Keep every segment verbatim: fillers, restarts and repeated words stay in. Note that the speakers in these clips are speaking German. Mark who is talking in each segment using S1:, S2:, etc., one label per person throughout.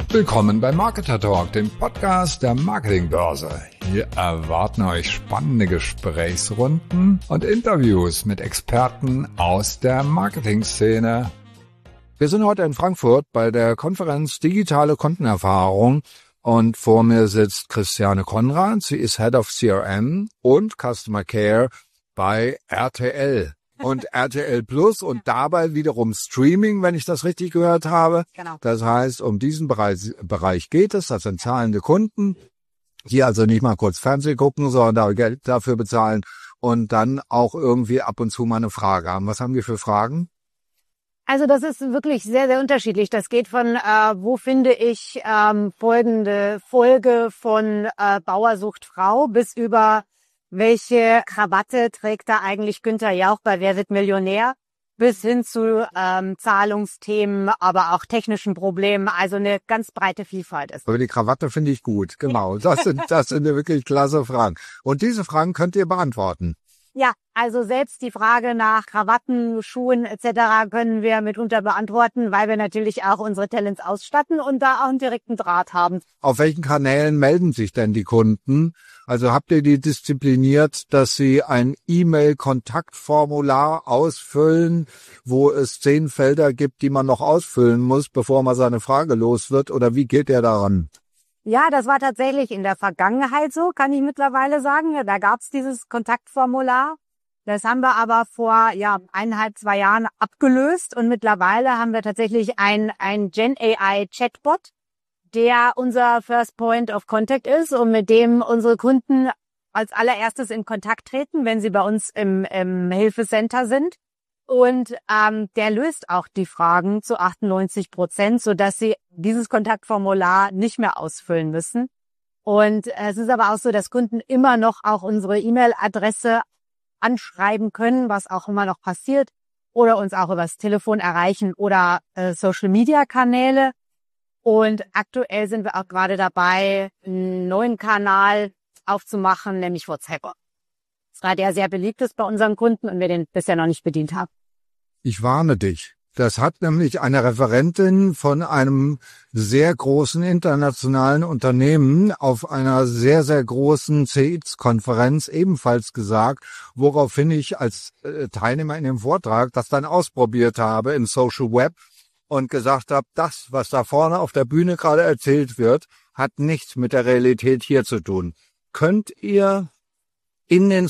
S1: Willkommen bei Marketer Talk, dem Podcast der Marketingbörse. Hier erwarten euch spannende Gesprächsrunden und Interviews mit Experten aus der Marketingszene. Wir sind heute in Frankfurt bei der Konferenz Digitale Kundenerfahrung und vor mir sitzt Christiane Konrad. Sie ist Head of C R M und Customer Care bei R T L. Und R T L Plus und dabei wiederum Streaming, wenn ich das richtig gehört habe.
S2: Genau.
S1: Das heißt, um diesen Bereich, Bereich geht es. Das sind zahlende Kunden, die also nicht mal kurz Fernsehen gucken, sondern da Geld dafür bezahlen und dann auch irgendwie ab und zu mal eine Frage haben. Was haben wir für Fragen?
S2: Also das ist wirklich sehr, sehr unterschiedlich. Das geht von, äh, wo finde ich ähm, folgende Folge von äh, Bauer sucht Frau bis über welche Krawatte trägt da eigentlich Günther Jauch bei Wer wird Millionär? Bis hin zu ähm, Zahlungsthemen, aber auch technischen Problemen. Also eine ganz breite Vielfalt ist.
S1: Aber die Krawatte finde ich gut, genau. Das sind, das sind wirklich klasse Fragen. Und diese Fragen könnt ihr beantworten.
S2: Ja, also selbst die Frage nach Krawatten, Schuhen et cetera können wir mitunter beantworten, weil wir natürlich auch unsere Talents ausstatten und da auch einen direkten Draht haben.
S1: Auf welchen Kanälen melden sich denn die Kunden? Also habt ihr die diszipliniert, dass sie ein E-Mail-Kontaktformular ausfüllen, wo es zehn Felder gibt, die man noch ausfüllen muss, bevor man seine Frage los wird? Oder wie geht ihr daran?
S2: Ja, das war tatsächlich in der Vergangenheit so, kann ich mittlerweile sagen. Da gab's dieses Kontaktformular. Das haben wir aber vor ja eineinhalb, zwei Jahren abgelöst. Und mittlerweile haben wir tatsächlich ein, ein Gen A I Chatbot, der unser First Point of Contact ist und mit dem unsere Kunden als allererstes in Kontakt treten, wenn sie bei uns im, im Hilfecenter sind. Und ähm, der löst auch die Fragen zu achtundneunzig Prozent, sodass sie dieses Kontaktformular nicht mehr ausfüllen müssen. Und äh, es ist aber auch so, dass Kunden immer noch auch unsere E-Mail-Adresse anschreiben können, was auch immer noch passiert, oder uns auch übers Telefon erreichen oder äh, Social-Media-Kanäle. Und aktuell sind wir auch gerade dabei, einen neuen Kanal aufzumachen, nämlich WhatsApp. Das gerade ja sehr beliebt ist bei unseren Kunden und wir den bisher noch nicht bedient haben.
S1: Ich warne dich. Das hat nämlich eine Referentin von einem sehr großen internationalen Unternehmen auf einer sehr, sehr großen C X-Konferenz ebenfalls gesagt, woraufhin ich als äh, Teilnehmer in dem Vortrag das dann ausprobiert habe im Social Web und gesagt habe, das, was da vorne auf der Bühne gerade erzählt wird, hat nichts mit der Realität hier zu tun. Könnt ihr in den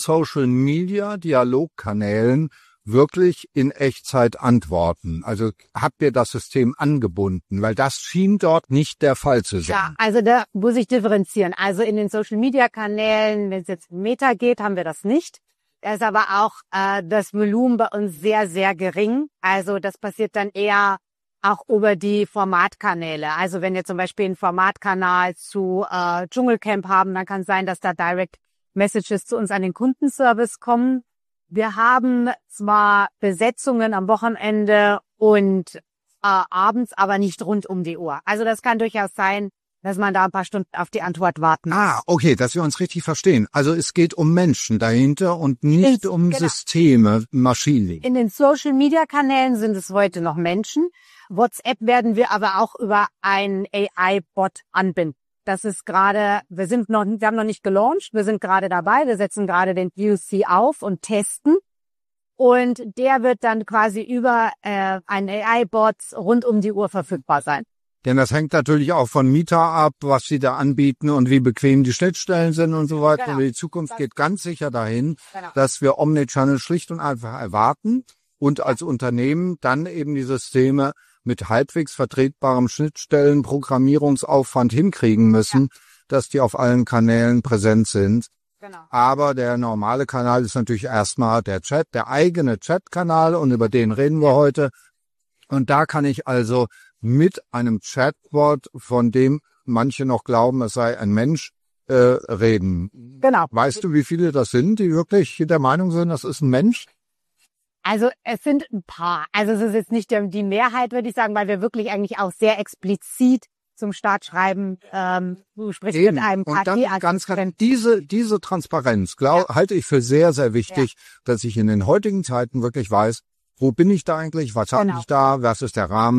S1: Social-Media-Dialogkanälen wirklich in Echtzeit antworten? Also habt ihr das System angebunden? Weil das schien dort nicht der Fall zu sein.
S2: Ja, also da muss ich differenzieren. Also in den Social-Media-Kanälen, wenn es jetzt um Meta geht, haben wir das nicht. Da ist aber auch äh, das Volumen bei uns sehr, sehr gering. Also das passiert dann eher auch über die Formatkanäle. Also wenn wir zum Beispiel einen Formatkanal zu äh, Dschungelcamp haben, dann kann es sein, dass da Direct Messages zu uns an den Kundenservice kommen. Wir haben zwar Besetzungen am Wochenende und äh, abends, aber nicht rund um die Uhr. Also das kann durchaus sein, dass man da ein paar Stunden auf die Antwort warten muss.
S1: Ah, okay, dass wir uns richtig verstehen. Also es geht um Menschen dahinter und nicht
S2: In,
S1: um
S2: genau.
S1: Systeme, Maschinen.
S2: In den Social-Media-Kanälen sind es heute noch Menschen. WhatsApp werden wir aber auch über einen A I-Bot anbinden. Das ist gerade, wir sind noch, wir haben noch nicht gelauncht, wir sind gerade dabei, wir setzen gerade den U C auf und testen. Und der wird dann quasi über äh, einen A I-Bot rund um die Uhr verfügbar sein.
S1: Denn das hängt natürlich auch von Meta ab, was sie da anbieten und wie bequem die Schnittstellen sind und so weiter.
S2: Genau.
S1: Und die Zukunft geht ganz sicher dahin,
S2: Genau.
S1: dass wir Omnichannel schlicht und einfach erwarten und als Unternehmen dann eben die Systeme mit halbwegs vertretbarem Schnittstellen, Programmierungsaufwand hinkriegen müssen, ja. dass die auf allen Kanälen präsent sind.
S2: Genau.
S1: Aber der normale Kanal ist natürlich erstmal der Chat, der eigene Chatkanal und über den reden wir heute. Und da kann ich also mit einem Chatbot, von dem manche noch glauben, es sei ein Mensch, äh, reden.
S2: Genau.
S1: Weißt du, wie viele das sind, die wirklich der Meinung sind, das ist ein Mensch?
S2: Also es sind ein paar. Also es ist jetzt nicht die Mehrheit, würde ich sagen, weil wir wirklich eigentlich auch sehr explizit zum Start schreiben, ähm, du sprichst
S1: Eben.
S2: mit einem
S1: Und dann
S2: Party
S1: ganz klar, diese, diese Transparenz glaub, ja. halte ich für sehr, sehr wichtig, ja. dass ich in den heutigen Zeiten wirklich weiß, wo bin ich da eigentlich, was genau. habe ich da, was ist der Rahmen,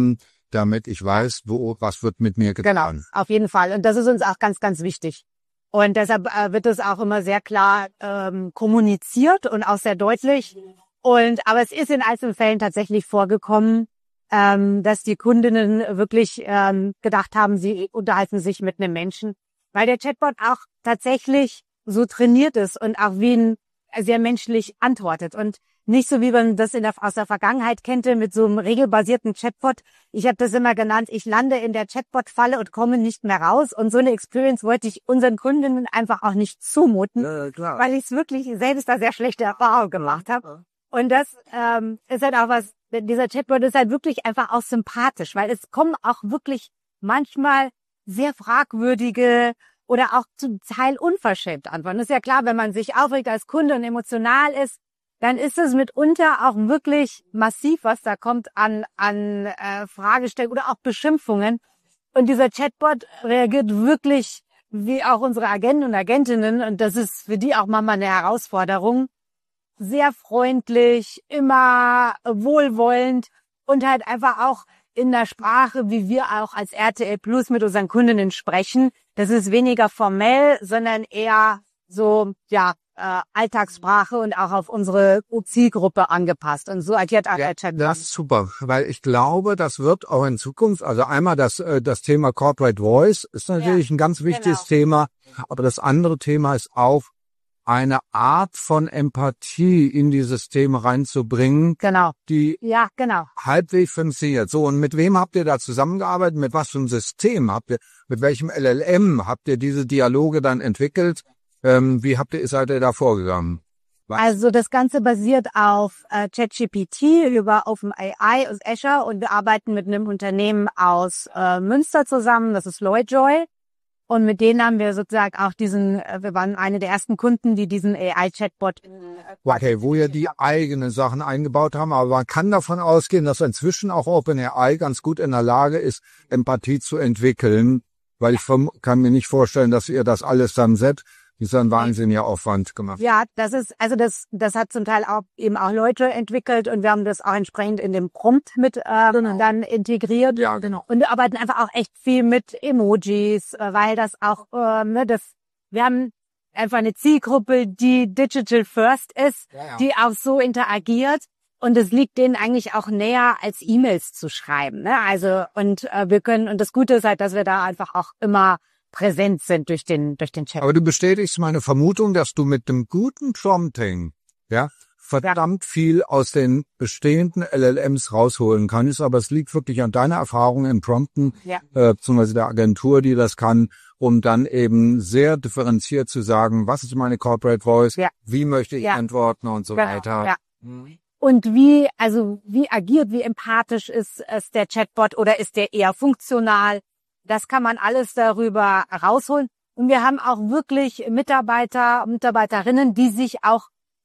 S3: damit ich weiß, wo was wird mit mir getan.
S2: Genau, auf jeden Fall. Und das ist uns auch ganz, ganz wichtig. Und deshalb äh, wird es auch immer sehr klar ähm, kommuniziert und auch sehr deutlich. Und aber es ist in Einzelfällen tatsächlich vorgekommen, ähm, dass die Kundinnen wirklich ähm, gedacht haben, sie unterhalten sich mit einem Menschen, weil der Chatbot auch tatsächlich so trainiert ist und auch wie ein sehr menschlich antwortet und nicht so, wie man das in der, aus der Vergangenheit kannte, mit so einem regelbasierten Chatbot. Ich habe das immer genannt, ich lande in der Chatbot-Falle und komme nicht mehr raus. Und so eine Experience wollte ich unseren Kundinnen einfach auch nicht zumuten,
S3: Ja, klar.
S2: weil ich es wirklich selbst da sehr schlechte Erfahrungen gemacht habe. Und das ähm, ist halt auch was, dieser Chatbot ist halt wirklich einfach auch sympathisch, weil es kommen auch wirklich manchmal sehr fragwürdige oder auch zum Teil unverschämt Antworten. Das ist ja klar, wenn man sich aufregt als Kunde und emotional ist, dann ist es mitunter auch wirklich massiv, was da kommt an an äh, Fragestellungen oder auch Beschimpfungen. Und dieser Chatbot reagiert wirklich wie auch unsere Agenten und Agentinnen, und das ist für die auch manchmal eine Herausforderung, sehr freundlich, immer wohlwollend und halt einfach auch in der Sprache, wie wir auch als R T L Plus mit unseren Kundinnen sprechen. Das ist weniger formell, sondern eher so, ja, äh, Alltagssprache und auch auf unsere Zielgruppe angepasst. Und so agiert auch
S3: Ja,
S2: der Chatbot.
S3: das ist super, weil ich glaube, das wird auch in Zukunft, also einmal das äh, das Thema Corporate Voice ist natürlich
S2: Ja,
S3: ein ganz wichtiges
S2: genau.
S3: Thema, aber das andere Thema ist auch eine Art von Empathie in die Systeme reinzubringen,
S2: Genau.
S3: die
S2: Ja, genau.
S3: halbwegs funktioniert. So, und mit wem habt ihr da zusammengearbeitet? Mit was für einem System habt ihr, mit welchem L L M habt ihr diese Dialoge dann entwickelt? Ähm, wie habt ihr, seid ihr da vorgegangen? Was?
S2: Also das Ganze basiert auf äh, ChatGPT über OpenAI aus Azure, und wir arbeiten mit einem Unternehmen aus äh, Münster zusammen, das ist Loyjoy. Und mit denen haben wir sozusagen auch diesen, äh, wir waren eine der ersten Kunden, die diesen A I-Chatbot.
S3: Okay, wo ihr die eigenen Sachen eingebaut haben, aber man kann davon ausgehen, dass inzwischen auch OpenAI ganz gut in der Lage ist, Empathie zu entwickeln, weil ich vom, kann mir nicht vorstellen, dass ihr das alles dann selbst, das ist ein wahnsinniger Aufwand gemacht.
S2: Ja, das ist, also das, das hat zum Teil auch eben auch Leute entwickelt, und wir haben das auch entsprechend in dem Prompt mit äh,
S3: Genau.
S2: dann integriert.
S3: Ja, genau.
S2: Und wir arbeiten einfach auch echt viel mit Emojis, äh, weil das auch, äh, ne, das, wir haben einfach eine Zielgruppe, die digital first ist,
S3: Ja, ja.
S2: die auch so interagiert. Und es liegt denen eigentlich auch näher, als E-Mails zu schreiben, ne? Also, und äh, wir können, und das Gute ist halt, dass wir da einfach auch immer präsent sind durch den, durch den Chat.
S3: Aber du bestätigst meine Vermutung, dass du mit dem guten Prompting, ja, verdammt viel aus den bestehenden L L Ms rausholen kannst, aber es liegt wirklich an deiner Erfahrung im Prompten,
S2: Ja.
S3: äh, beziehungsweise der Agentur, die das kann, um dann eben sehr differenziert zu sagen, was ist meine Corporate Voice,
S2: Ja.
S3: wie möchte ich
S2: Ja.
S3: antworten und so
S2: Genau,
S3: weiter.
S2: ja.
S3: Mhm.
S2: Und wie, also wie agiert, wie empathisch ist es der Chatbot, oder ist der eher funktional? Das kann man alles darüber rausholen. Und wir haben auch wirklich Mitarbeiter, Mitarbeiterinnen, die sich auch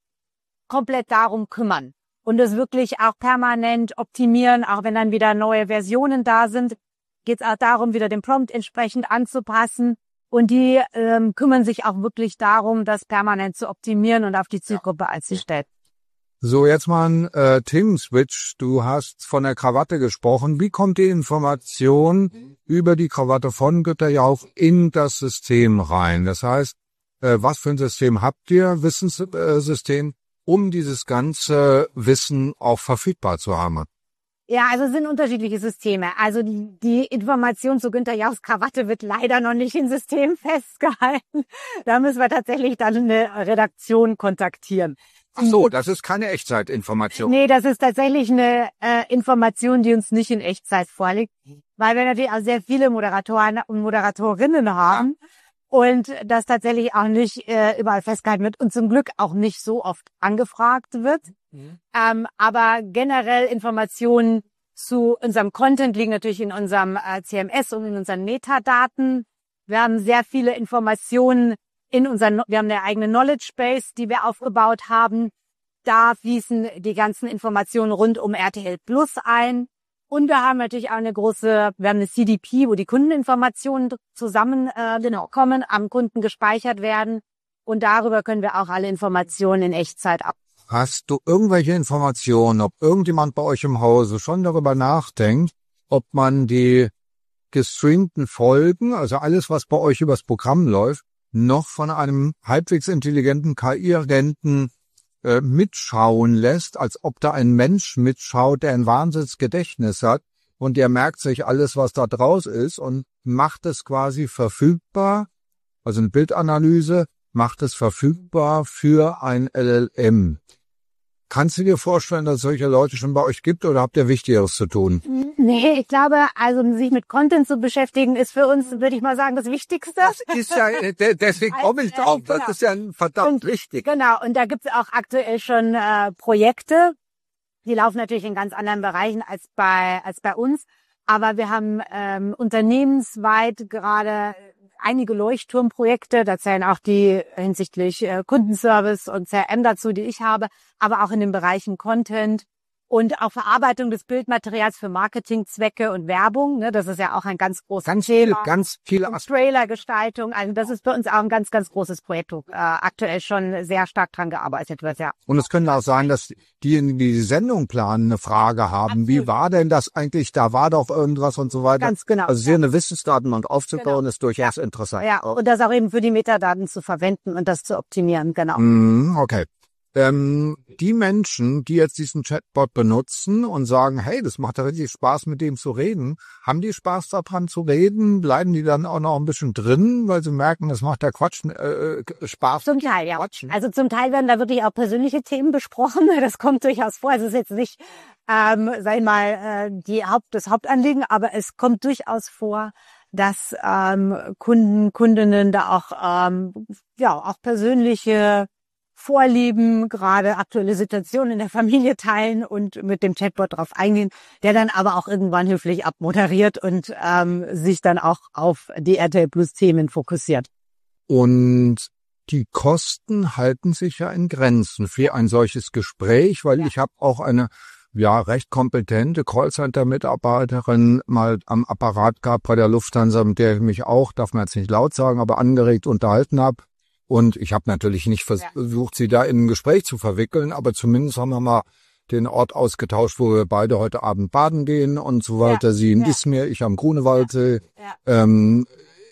S2: komplett darum kümmern und es wirklich auch permanent optimieren. Auch wenn dann wieder neue Versionen da sind, geht es auch darum, wieder den Prompt entsprechend anzupassen. Und die ähm, kümmern sich auch wirklich darum, das permanent zu optimieren und auf die Zielgruppe einzustellen.
S3: So, jetzt mal ein äh, Themenswitch. Du hast von der Krawatte gesprochen. Wie kommt die Information über die Krawatte von Güterjauch in das System rein? Das heißt, äh, was für ein System habt ihr, Wissenssystem, um dieses ganze Wissen auch verfügbar zu haben?
S2: Ja, also es sind unterschiedliche Systeme. Also die, die Information zu Günther Jauchs Krawatte wird leider noch nicht im System festgehalten. Da müssen wir tatsächlich dann eine Redaktion kontaktieren.
S3: Ach so, das ist keine Echtzeitinformation.
S2: Nee, das ist tatsächlich eine äh, Information, die uns nicht in Echtzeit vorliegt, weil wir natürlich auch sehr viele Moderatoren und Moderatorinnen haben und das tatsächlich auch nicht äh, überall festgehalten wird und zum Glück auch nicht so oft angefragt wird. Mhm. Ähm, aber generell Informationen zu unserem Content liegen natürlich in unserem äh, C M S und in unseren Metadaten. Wir haben sehr viele Informationen in unseren, wir haben eine eigene Knowledge Base, die wir aufgebaut haben. Da fließen die ganzen Informationen rund um R T L Plus ein. Und wir haben natürlich auch eine große, wir haben eine C D P, wo die Kundeninformationen zusammenkommen, äh, kommen, am Kunden gespeichert werden. Und darüber können wir auch alle Informationen in Echtzeit ab.
S3: Hast du irgendwelche Informationen, ob irgendjemand bei euch im Hause schon darüber nachdenkt, ob man die gestreamten Folgen, also alles, was bei euch übers Programm läuft, noch von einem halbwegs intelligenten K I-Agenten äh, mitschauen lässt, als ob da ein Mensch mitschaut, der ein Wahnsinnsgedächtnis hat und der merkt sich alles, was da draus ist und macht es quasi verfügbar, also eine Bildanalyse, macht es verfügbar für ein L L M. Kannst du dir vorstellen, dass es solche Leute schon bei euch gibt oder habt ihr Wichtigeres zu tun?
S2: Nee, ich glaube, also sich mit Content zu beschäftigen, ist für uns, würde ich mal sagen, das Wichtigste.
S3: Das ist ja, deswegen komme ich drauf, das
S2: genau.
S3: ist ja verdammt
S2: und,
S3: wichtig.
S2: Genau, und da gibt es auch aktuell schon äh, Projekte, die laufen natürlich in ganz anderen Bereichen als bei als bei uns. Aber wir haben ähm, unternehmensweit gerade einige Leuchtturmprojekte, da zählen auch die hinsichtlich äh, Kundenservice und C R M dazu, die ich habe, aber auch in den Bereichen Content und auch Verarbeitung des Bildmaterials für Marketingzwecke und Werbung. Ne, das ist ja auch ein ganz großes
S3: ganz
S2: Thema.
S3: Viele, ganz viele
S2: und Trailergestaltung, also das ist bei uns auch ein ganz, ganz großes Projekt, wo äh, aktuell schon sehr stark dran gearbeitet wird, ja.
S3: Und es könnte auch sein, dass diejenigen, die die Sendung planen, eine Frage haben.
S2: Absolut.
S3: Wie war denn das eigentlich? Da war doch irgendwas und so weiter.
S2: Ganz genau.
S3: Also hier eine Wissensdatenbank aufzubauen,
S2: Genau.
S3: ist durchaus ja. interessant.
S2: Ja, und das auch eben für die Metadaten zu verwenden und das zu optimieren, genau.
S3: Mm, okay. Ähm, die Menschen, die jetzt diesen Chatbot benutzen und sagen, hey, das macht ja richtig Spaß, mit dem zu reden, haben die Spaß daran zu reden? Bleiben die dann auch noch ein bisschen drin, weil sie merken, das macht der Quatsch äh, Spaß?
S2: Zum Teil, ja.
S3: Quatschen.
S2: Also zum Teil werden da wirklich auch persönliche Themen besprochen. Das kommt durchaus vor. Also es ist jetzt nicht, ähm, sag ich mal, äh, die Haupt, das Hauptanliegen, aber es kommt durchaus vor, dass ähm, Kunden, Kundinnen da auch ähm, ja auch persönliche Vorlieben, gerade aktuelle Situationen in der Familie teilen und mit dem Chatbot drauf eingehen, der dann aber auch irgendwann höflich abmoderiert und ähm, sich dann auch auf die R T L Plus Themen fokussiert.
S3: Und die Kosten halten sich ja in Grenzen für ein solches Gespräch, weil
S2: Ja.
S3: ich habe auch eine ja recht kompetente Callcenter-Mitarbeiterin mal am Apparat gehabt bei der Lufthansa, mit der ich mich auch, darf man jetzt nicht laut sagen, aber angeregt unterhalten habe. Und ich habe natürlich nicht versucht, sie da in ein Gespräch zu verwickeln, aber zumindest haben wir mal den Ort ausgetauscht, wo wir beide heute Abend baden gehen und so weiter. Ja, sie in ja. Izmir, ich am Grunewaldsee. Ja, ja. ähm,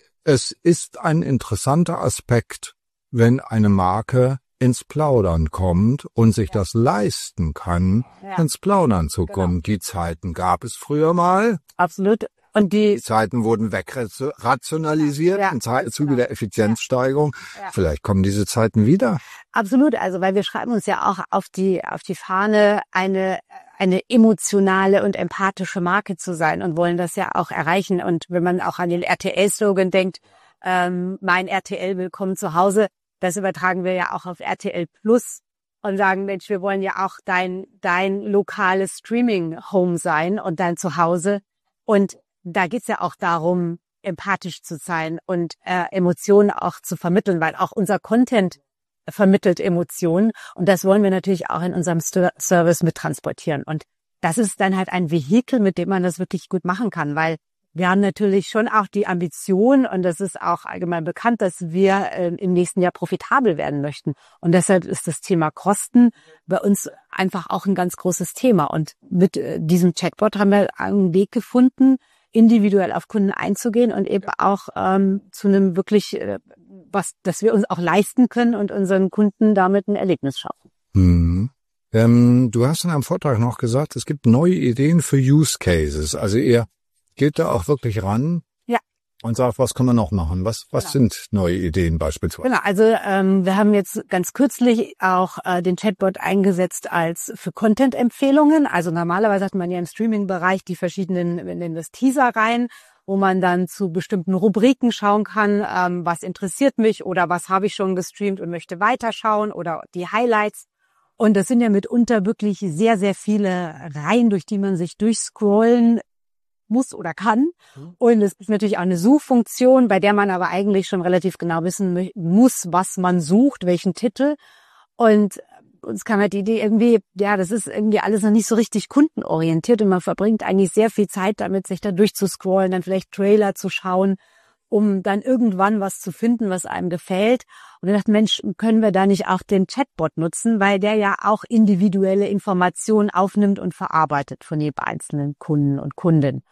S3: es ist ein interessanter Aspekt, wenn eine Marke ins Plaudern kommt und sich ja. das leisten kann, ja. ins Plaudern zu genau. kommen. Die Zeiten gab es früher mal.
S2: Absolut. Und die,
S3: die Zeiten wurden wegrationalisiert ja, im Zuge genau. der Effizienzsteigerung. Ja. Ja. Vielleicht kommen diese Zeiten wieder.
S2: Absolut. Also, weil wir schreiben uns ja auch auf die, auf die Fahne, eine, eine emotionale und empathische Marke zu sein und wollen das ja auch erreichen. Und wenn man auch an den R T L-Slogan denkt, ähm, mein R T L willkommen zu Hause, das übertragen wir ja auch auf R T L Plus und sagen, Mensch, wir wollen ja auch dein, dein lokales Streaming-Home sein und dein Zuhause. Und da geht's ja auch darum, empathisch zu sein und äh, Emotionen auch zu vermitteln, weil auch unser Content vermittelt Emotionen und das wollen wir natürlich auch in unserem St- Service mittransportieren. Und das ist dann halt ein Vehikel, mit dem man das wirklich gut machen kann, weil wir haben natürlich schon auch die Ambition und das ist auch allgemein bekannt, dass wir äh, im nächsten Jahr profitabel werden möchten. Und deshalb ist das Thema Kosten bei uns einfach auch ein ganz großes Thema. Und mit äh, diesem Chatbot haben wir einen Weg gefunden, individuell auf Kunden einzugehen und eben auch ähm, zu einem wirklich, äh, was, dass wir uns auch leisten können und unseren Kunden damit ein Erlebnis schaffen.
S3: Hm. Ähm, du hast in einem Vortrag noch gesagt, es gibt neue Ideen für Use Cases. Also ihr geht da auch wirklich ran
S2: ja.
S3: und sagt, was kann man noch machen? Was, was genau. sind neue Ideen beispielsweise?
S2: Genau, also ähm, wir haben jetzt ganz kürzlich auch äh, den Chatbot eingesetzt als für Content-Empfehlungen. Also normalerweise hat man ja im Streaming-Bereich die verschiedenen, wir nennen das Teaser-Reihen, wo man dann zu bestimmten Rubriken schauen kann, ähm, was interessiert mich oder was habe ich schon gestreamt und möchte weiterschauen oder die Highlights. Und das sind ja mitunter wirklich sehr, sehr viele Reihen, durch die man sich durchscrollen muss oder kann. Und es ist natürlich auch eine Suchfunktion, bei der man aber eigentlich schon relativ genau wissen muss, was man sucht, welchen Titel. Und uns kam halt die Idee irgendwie, ja, das ist irgendwie alles noch nicht so richtig kundenorientiert und man verbringt eigentlich sehr viel Zeit damit, sich da durchzuscrollen, dann vielleicht Trailer zu schauen, um dann irgendwann was zu finden, was einem gefällt. Und ich dachte, Mensch, können wir da nicht auch den Chatbot nutzen, weil der ja auch individuelle Informationen aufnimmt und verarbeitet von jedem einzelnen Kunden und Kundin.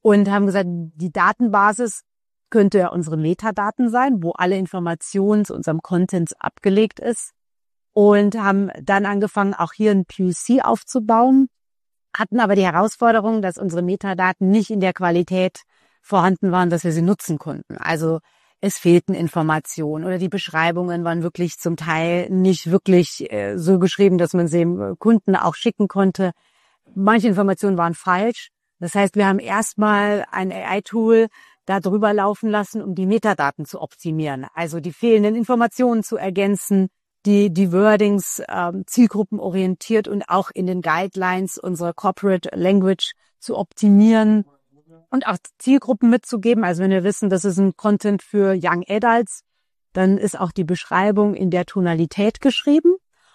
S2: und haben gesagt, die Datenbasis könnte ja unsere Metadaten sein, wo alle Informationen zu unserem Content abgelegt ist. Und haben dann angefangen, auch hier ein P O C aufzubauen, hatten aber die Herausforderung, dass unsere Metadaten nicht in der Qualität vorhanden waren, dass wir sie nutzen konnten. Also es fehlten Informationen oder die Beschreibungen waren wirklich zum Teil nicht wirklich äh, so geschrieben, dass man sie dem Kunden auch schicken konnte. Manche Informationen waren falsch. Das heißt, wir haben erstmal ein A I-Tool da drüber laufen lassen, um die Metadaten zu optimieren, also die fehlenden Informationen zu ergänzen, die die Wordings ähm, zielgruppenorientiert und auch in den Guidelines unserer Corporate Language zu optimieren und auch Zielgruppen mitzugeben. Also wenn wir wissen, das ist ein Content für Young Adults, dann ist auch die Beschreibung in der Tonalität geschrieben.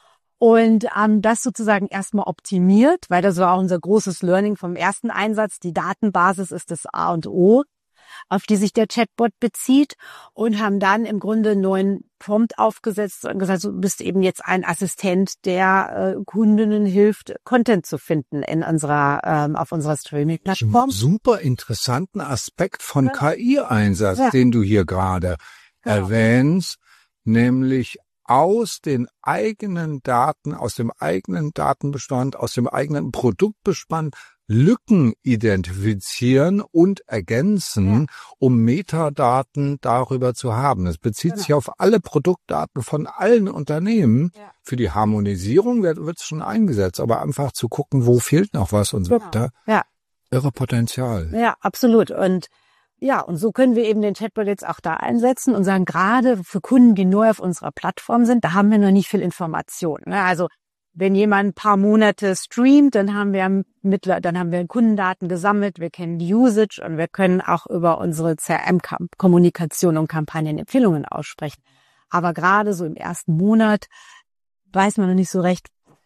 S2: Und ähm, das sozusagen erstmal optimiert, weil das war auch unser großes Learning vom ersten Einsatz. Die Datenbasis ist das A und O, auf die sich der Chatbot bezieht, und haben dann im Grunde einen neuen Prompt aufgesetzt und gesagt, du bist eben jetzt ein Assistent, der äh, Kundinnen hilft, Content zu finden in unserer ähm, auf unserer Streaming-Plattform.
S3: Super interessanten Aspekt von
S2: Ja.
S3: K I-Einsatz,
S2: Ja.
S3: den du hier gerade
S2: Genau.
S3: erwähnst, nämlich aus den eigenen Daten, aus dem eigenen Datenbestand, aus dem eigenen Produktbestand Lücken identifizieren und ergänzen, um Metadaten darüber zu haben. Es bezieht
S2: Genau.
S3: sich auf alle Produktdaten von allen Unternehmen.
S2: Ja.
S3: Für die Harmonisierung wird es schon eingesetzt, aber einfach zu gucken, wo fehlt noch was und so
S2: Genau.
S3: weiter.
S2: Ja.
S3: Irre Potenzial.
S2: Ja, absolut. Und ja, und so können wir eben den Chatbot jetzt auch da einsetzen und sagen, gerade für Kunden, die neu auf unserer Plattform sind, da haben wir noch nicht viel Information. Ne? Also wenn jemand ein paar Monate streamt, dann haben wir mittler, dann haben wir Kundendaten gesammelt, wir kennen die Usage und wir können auch über unsere C R M-Kommunikation und Kampagnen Empfehlungen aussprechen. Aber gerade so im ersten Monat weiß man noch nicht so recht,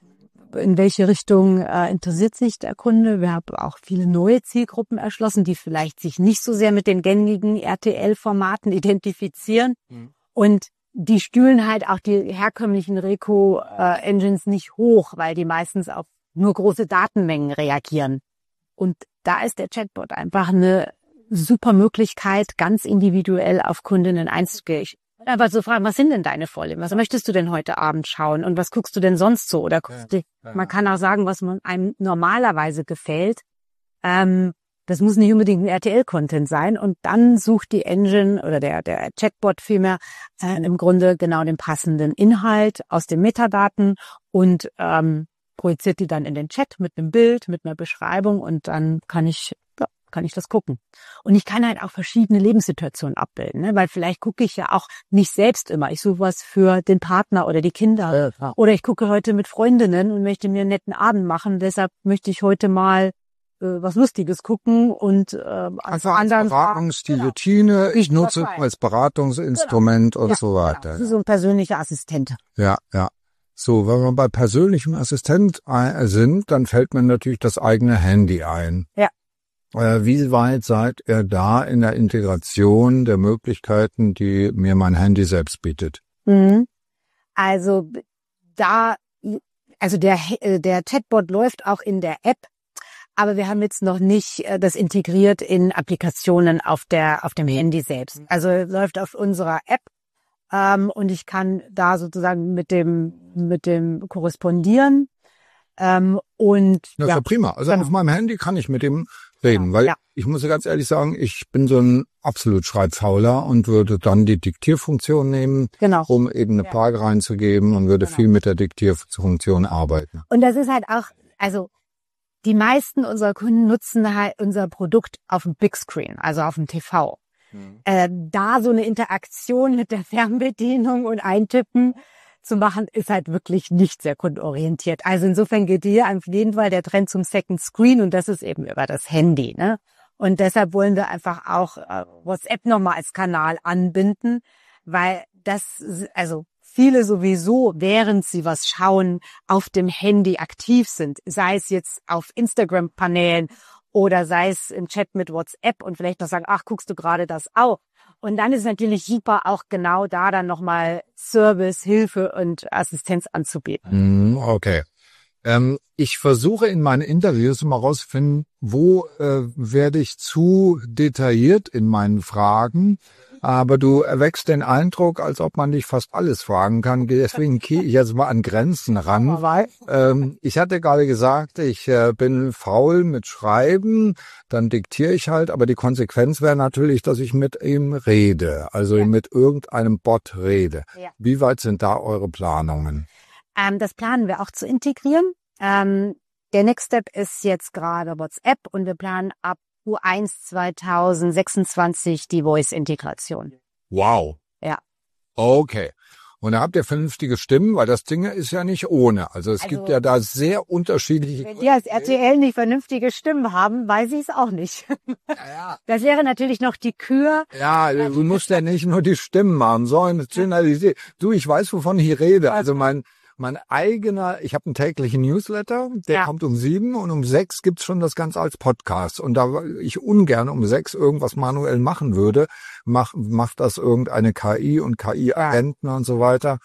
S2: in welche Richtung äh, interessiert sich der Kunde. Wir haben auch viele neue Zielgruppen erschlossen, die vielleicht sich nicht so sehr mit den gängigen R T L-Formaten identifizieren. Mhm. Und die stühlen halt auch die herkömmlichen Reco-Engines nicht hoch, weil die meistens auf nur große Datenmengen reagieren. Und da ist der Chatbot einfach eine super Möglichkeit, ganz individuell auf Kundinnen einzugehen. Aber zu fragen, was sind denn deine Vorlieben? Was möchtest du denn heute Abend schauen? Und was guckst du denn sonst so? Oder guckst du, ja, ja. Man kann auch sagen, was man einem normalerweise gefällt. Ähm, das muss nicht unbedingt ein R T L-Content sein. Und dann sucht die Engine oder der, der Chatbot vielmehr äh, im Grunde genau den passenden Inhalt aus den Metadaten und ähm, projiziert die dann in den Chat mit einem Bild, mit einer Beschreibung, und dann kann ich ja, kann ich das gucken. Und ich kann halt auch verschiedene Lebenssituationen abbilden, ne? Weil vielleicht gucke ich ja auch nicht selbst immer. Ich suche was für den Partner oder die Kinder. Ja. Oder ich gucke heute mit Freundinnen und möchte mir einen netten Abend machen. Deshalb möchte ich heute mal äh, was Lustiges gucken und äh,
S3: also als Beratungsguillotine. Genau. Ich nutze es als Beratungsinstrument genau. und ja, so weiter.
S2: Genau. Das ist so ein persönlicher Assistent.
S3: Ja, ja. So, wenn wir bei persönlichem Assistent sind, dann fällt mir natürlich das eigene Handy ein.
S2: Ja.
S3: Wie weit seid ihr da in der Integration der Möglichkeiten, die mir mein Handy selbst bietet?
S2: Mhm. Also da, also der der Chatbot läuft auch in der App, aber wir haben jetzt noch nicht das integriert in Applikationen auf der auf dem Handy selbst. Also läuft auf unserer App ähm, und ich kann da sozusagen mit dem mit dem korrespondieren. Ähm, und
S3: das
S2: ja,
S3: ist ja prima. Also genau. Auf meinem Handy kann ich mit dem reden, weil ja. ich muss ja ganz ehrlich sagen, ich bin so ein absolut Schreibfauler und würde dann die Diktierfunktion nehmen,
S2: genau.
S3: um eben eine ja. Frage reinzugeben und würde genau. viel mit der Diktierfunktion arbeiten.
S2: Und das ist halt auch, also die meisten unserer Kunden nutzen halt unser Produkt auf dem Big Screen, also auf dem T V. Mhm. Äh, da so eine Interaktion mit der Fernbedienung und Eintippen zu machen, ist halt wirklich nicht sehr kundenorientiert. Also insofern geht hier auf jeden Fall der Trend zum Second Screen, und das ist eben über das Handy, ne? Und deshalb wollen wir einfach auch äh, WhatsApp nochmal als Kanal anbinden, weil das, also viele sowieso, während sie was schauen, auf dem Handy aktiv sind, sei es jetzt auf Instagram-Kanälen oder sei es im Chat mit WhatsApp und vielleicht noch sagen, ach, guckst du gerade das auch? Und dann ist es natürlich super, auch genau da dann nochmal Service, Hilfe und Assistenz anzubieten.
S3: Okay. Ähm, ich versuche in meinen Interviews mal rauszufinden, wo äh, werde ich zu detailliert in meinen Fragen? Aber du erweckst den Eindruck, als ob man dich fast alles fragen kann. Deswegen gehe ich jetzt mal an Grenzen ran. Ähm, ich hatte gerade gesagt, ich äh, bin faul mit Schreiben, dann diktiere ich halt, aber die Konsequenz wäre natürlich, dass ich mit ihm rede, also ja. mit irgendeinem Bot rede. Ja. Wie weit sind da eure Planungen?
S2: Ähm, das planen wir auch zu integrieren. Ähm, der Next Step ist jetzt gerade WhatsApp und wir planen ab Q eins zweitausendsechsundzwanzig die Voice-Integration.
S3: Wow.
S2: Ja.
S3: Okay. Und da habt ihr vernünftige Stimmen, weil das Ding ist ja nicht ohne. Also es also, gibt ja da sehr unterschiedliche...
S2: Wenn die als R T L nicht vernünftige Stimmen haben, weiß ich es auch nicht. Ja, ja. Das wäre natürlich noch die Kür.
S3: Ja, du musst ja nicht nur die Stimmen machen, sondern signalisieren. Du, ich weiß, wovon ich rede. Also mein... Mein eigener, ich habe einen täglichen Newsletter, der ja. kommt um sieben und um sechs gibt's schon das Ganze als Podcast. Und da ich ungern um sechs irgendwas manuell machen würde, mach, macht das irgendeine K I und K I-Agenten ja. und so weiter.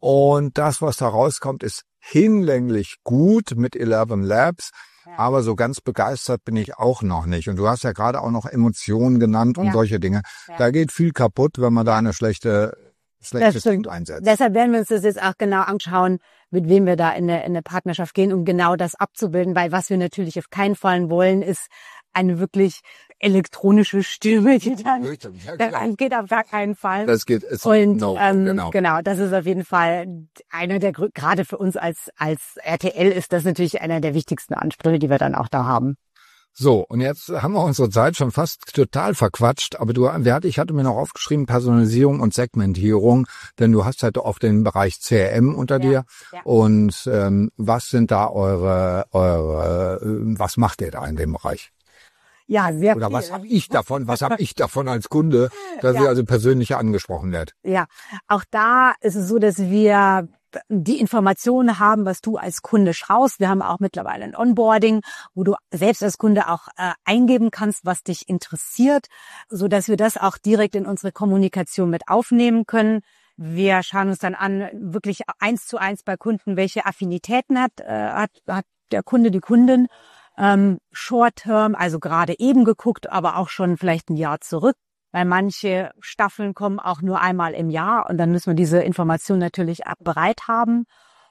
S3: Und das, was da rauskommt, ist hinlänglich gut mit elf Labs. Ja. Aber so ganz begeistert bin ich auch noch nicht. Und du hast ja gerade auch noch Emotionen genannt und ja. solche Dinge. Ja. Da geht viel kaputt, wenn man da eine schlechte... Schlechtes Ding einsetzen.
S2: Deshalb werden wir uns das jetzt auch genau anschauen, mit wem wir da in eine, in eine Partnerschaft gehen, um genau das abzubilden, weil was wir natürlich auf keinen Fall wollen, ist eine wirklich elektronische Stimme, die dann, ja, das geht auf gar keinen Fall.
S3: Das geht, es,
S2: und
S3: no,
S2: ähm,
S3: genau.
S2: genau, das ist auf jeden Fall einer der, gerade für uns als als R T L ist das natürlich einer der wichtigsten Ansprüche, die wir dann auch da haben.
S3: So, und jetzt haben wir unsere Zeit schon fast total verquatscht, aber du, ich hatte mir noch aufgeschrieben, Personalisierung und Segmentierung, denn du hast halt auch den Bereich C R M unter ja, dir. Ja. Und ähm, was sind da eure, eure, was macht ihr da in dem Bereich?
S2: Ja, sehr
S3: Oder
S2: viel.
S3: was habe ich davon, was habe ich davon als Kunde, dass ja. ich also persönlich angesprochen werde?
S2: Ja, auch da ist es so, dass wir die Informationen haben, was du als Kunde schaust. Wir haben auch mittlerweile ein Onboarding, wo du selbst als Kunde auch äh, eingeben kannst, was dich interessiert, so dass wir das auch direkt in unsere Kommunikation mit aufnehmen können. Wir schauen uns dann an, wirklich eins zu eins bei Kunden, welche Affinitäten hat, äh, hat, hat der Kunde, die Kundin. Ähm, Short-Term, also gerade eben geguckt, aber auch schon vielleicht ein Jahr zurück. Weil manche Staffeln kommen auch nur einmal im Jahr und dann müssen wir diese Information natürlich bereit haben.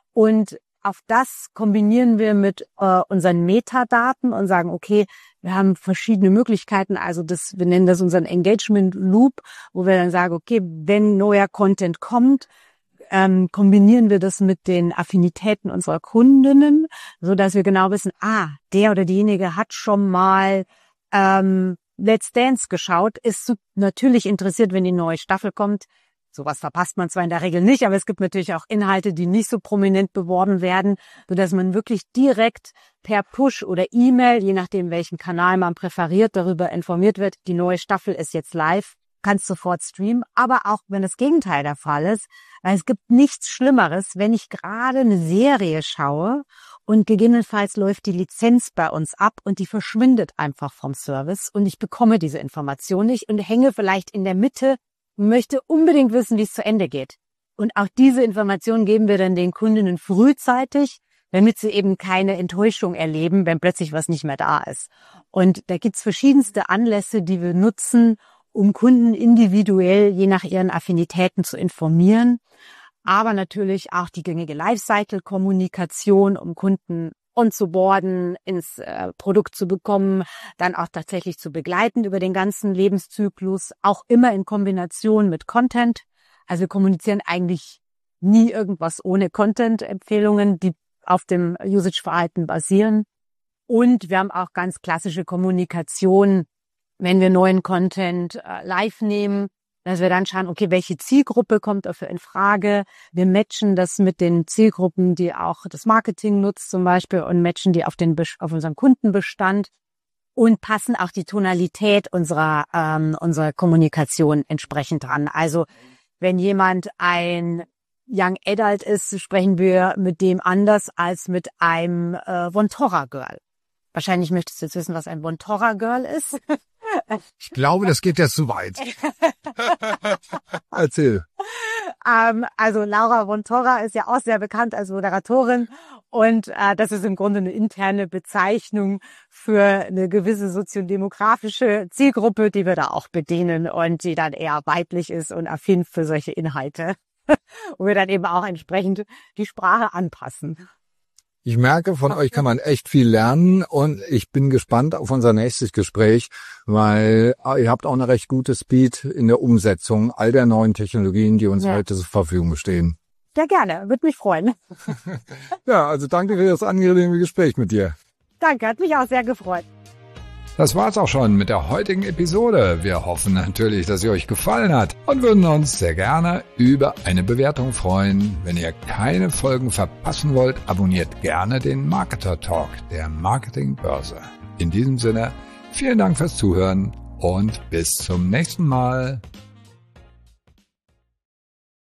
S2: Und auf das kombinieren wir mit äh, unseren Metadaten und sagen, okay, wir haben verschiedene Möglichkeiten. Also das, wir nennen das unseren Engagement Loop, wo wir dann sagen, okay, wenn neuer Content kommt, ähm, kombinieren wir das mit den Affinitäten unserer Kundinnen, so dass wir genau wissen, ah, der oder diejenige hat schon mal ähm, Let's Dance geschaut, ist natürlich interessiert, wenn die neue Staffel kommt. Sowas verpasst man zwar in der Regel nicht, aber es gibt natürlich auch Inhalte, die nicht so prominent beworben werden, sodass man wirklich direkt per Push oder E-Mail, je nachdem welchen Kanal man präferiert, darüber informiert wird, die neue Staffel ist jetzt live, kannst sofort streamen. Aber auch wenn das Gegenteil der Fall ist, weil es gibt nichts Schlimmeres, wenn ich gerade eine Serie schaue und gegebenenfalls läuft die Lizenz bei uns ab und die verschwindet einfach vom Service und ich bekomme diese Information nicht und hänge vielleicht in der Mitte und möchte unbedingt wissen, wie es zu Ende geht. Und auch diese Informationen geben wir dann den Kundinnen frühzeitig, damit sie eben keine Enttäuschung erleben, wenn plötzlich was nicht mehr da ist. Und da gibt's verschiedenste Anlässe, die wir nutzen, um Kunden individuell je nach ihren Affinitäten zu informieren. Aber natürlich auch die gängige Lifecycle-Kommunikation, um Kunden onzuboarden, ins äh, Produkt zu bekommen, dann auch tatsächlich zu begleiten über den ganzen Lebenszyklus, auch immer in Kombination mit Content. Also wir kommunizieren eigentlich nie irgendwas ohne Content-Empfehlungen, die auf dem Usage-Verhalten basieren. Und wir haben auch ganz klassische Kommunikation, wenn wir neuen Content äh, live nehmen, dass wir dann schauen, okay, welche Zielgruppe kommt dafür in Frage. Wir matchen das mit den Zielgruppen, die auch das Marketing nutzt zum Beispiel und matchen die auf den auf unseren Kundenbestand und passen auch die Tonalität unserer ähm, unserer Kommunikation entsprechend dran. Also wenn jemand ein Young Adult ist, sprechen wir mit dem anders als mit einem äh, Vontora Girl. Wahrscheinlich möchtest du jetzt wissen, was ein Vontora Girl ist.
S3: Ich glaube, das geht jetzt zu weit. Erzähl.
S2: Ähm, also Laura von Torra ist ja auch sehr bekannt als Moderatorin und äh, das ist im Grunde eine interne Bezeichnung für eine gewisse soziodemografische Zielgruppe, die wir da auch bedienen und die dann eher weiblich ist und affin für solche Inhalte. Und wir dann eben auch entsprechend die Sprache anpassen.
S3: Ich merke, von euch kann man echt viel lernen und ich bin gespannt auf unser nächstes Gespräch, weil ihr habt auch eine recht gute Speed in der Umsetzung all der neuen Technologien, die uns ja. heute zur Verfügung stehen.
S2: Ja, gerne. Würde mich freuen.
S3: Ja, also danke für das angenehme Gespräch mit dir.
S2: Danke, hat mich auch sehr gefreut.
S1: Das war's auch schon mit der heutigen Episode. Wir hoffen natürlich, dass sie euch gefallen hat und würden uns sehr gerne über eine Bewertung freuen. Wenn ihr keine Folgen verpassen wollt, abonniert gerne den Marketer Talk der Marketingbörse. In diesem Sinne, vielen Dank fürs Zuhören und bis zum nächsten Mal.